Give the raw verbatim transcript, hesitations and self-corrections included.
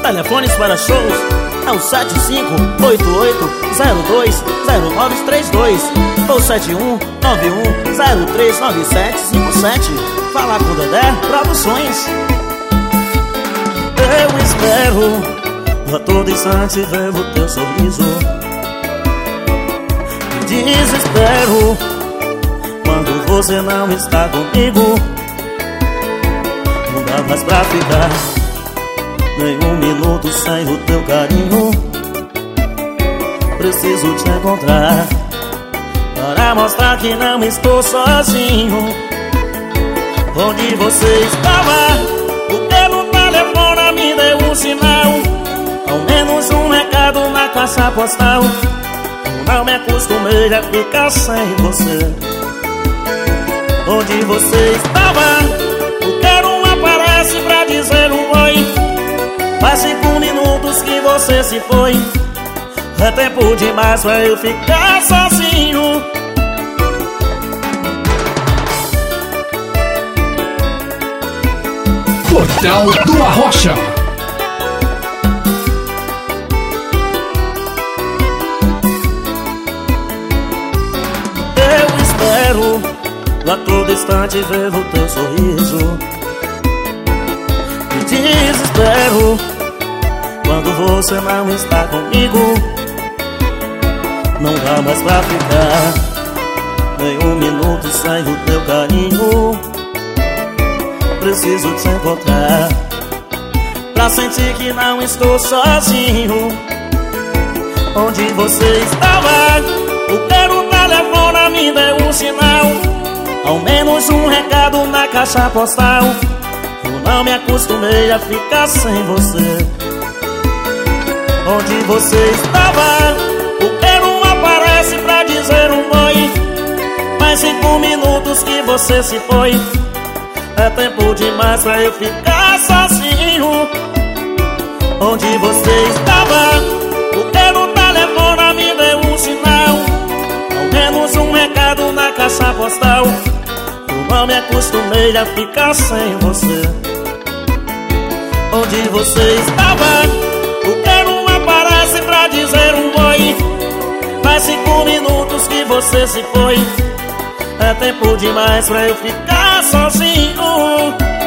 Telefones para shows é o sete cinco oito oito zero dois zero nove três dois ou sete um nove um zero três nove sete cinco sete. Fala com Dedé Produções. Eu espero a todo instante ver o teu sorriso. Me desespero quando você não está comigo. Não dá mais pra ficar nem um minuto sem o teu carinho. Preciso te encontrar para mostrar que não estou sozinho. Onde você estava? Porque no telefone me deu um sinal, ao menos um recado na caixa postal. Eu não me acostumei a ficar sem você. Onde você estava? Porque não aparece pra dizer um oi. Faz cinco minutos que você se foi. É tempo demais pra eu ficar sozinho. Portal do Arrocha. Eu espero a todo instante ver o teu sorriso. Me desespero quando você não está comigo. Não dá mais pra ficar nem um minuto sem o teu carinho. Preciso te encontrar pra sentir que não estou sozinho. Onde você estava? Porque no telefone me deu um sinal, ao menos um recado na caixa postal. Eu não me acostumei a ficar sem você. Onde você estava? Porque não aparece pra dizer um oi. Faz cinco minutos que você se foi. É tempo demais pra eu ficar sozinho. Onde você estava? Porque no telefone me deu um sinal, ao menos um recado na caixa postal. Eu não me acostumei a ficar sem você. Onde você estava? Porque não aparece pra dizer um oi. Faz cinco minutos que você se foi. É tempo demais pra eu ficar sozinho.